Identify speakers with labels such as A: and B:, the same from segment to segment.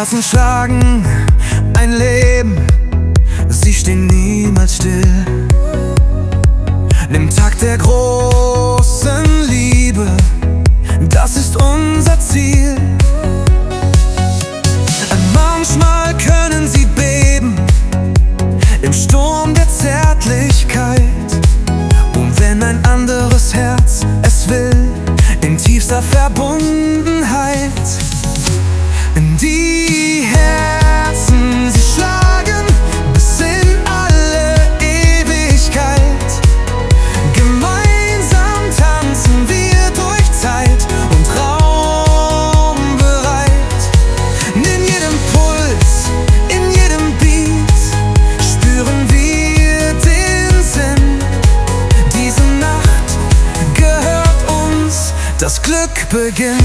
A: Herzen schlagen ein Leben, sie stehen niemals still. Im Takt der großen Liebe, das ist unser Ziel. Manchmal können sie beben im Sturm der Zärtlichkeit, und wenn ein anderes Herz es will, in tiefster Verbundenheit. Die Herzen, sie schlagen bis in alle Ewigkeit. Gemeinsam tanzen wir durch Zeit und Raum bereit. In jedem Puls, in jedem Beat spüren wir den Sinn. Diese Nacht gehört uns, das Glück beginnt.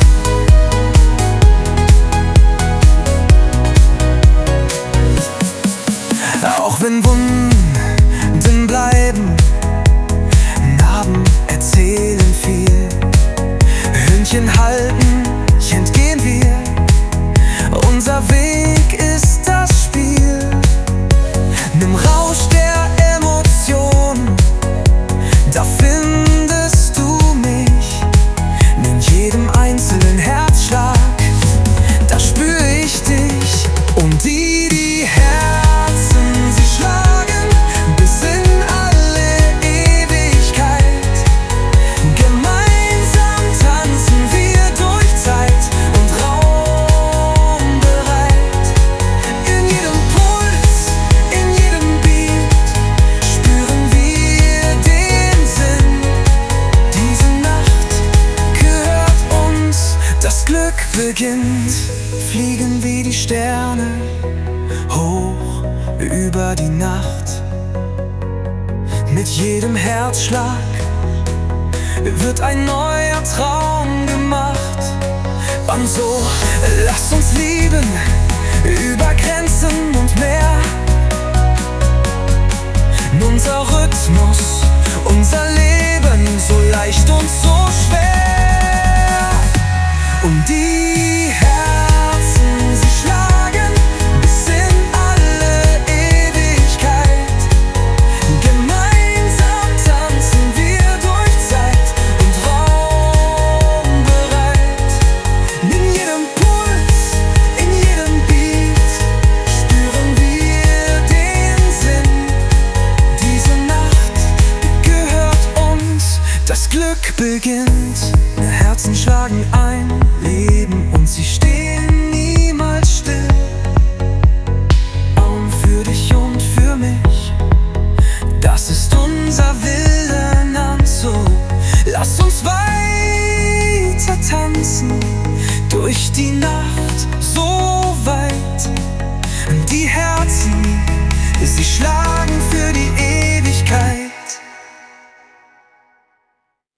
A: Auch wenn Wunden bleiben, Narben erzählen viel. Hündchen halten, entgehen wir. Unser Weg ist das Spiel. Nimm Rausch der Emotionen, da findest du mich. In jedem einzelnen Herzschlag, da spür ich dich. Und die Herzen, sie schlagen bis in alle Ewigkeit. Gemeinsam tanzen wir durch Zeit und Raum bereit. In jedem Puls, in jedem Beat spüren wir den Sinn. Diese Nacht gehört uns, das Glück beginnt. Fliegen wie die Sterne hoch über die Nacht. Mit jedem Herzschlag wird ein neuer Traum gemacht. Und so lasst uns lieben über Grenzen und mehr. Unser Rhythmus, unser Leben, so leicht und so schwer. Und die Herzen, sie schlagen bis in alle Ewigkeit. Gemeinsam tanzen wir durch Zeit und Raum bereit. In jedem Puls, in jedem Beat spüren wir den Sinn. Diese Nacht gehört uns, das Glück beginnt. Herzen schlagen ein Leben und sie stehen niemals still. Raum für dich und für mich, das ist unser Wille. So lass uns weiter tanzen durch die Nacht.